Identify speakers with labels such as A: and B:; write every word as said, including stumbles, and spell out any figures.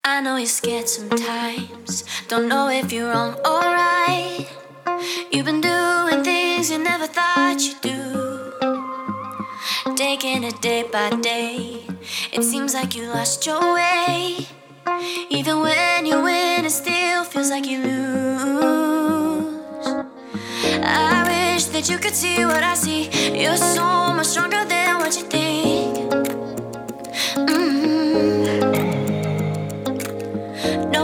A: I know you're scared sometimes. Don't know if you're wrong or right. You've been doing things you never thought you'd do. Taking it day by day. It seems like you lost your way. Even when you win, it still feels like you lose. I wish that you could see what I see. You're so much stronger than what you think. Mm-hmm. No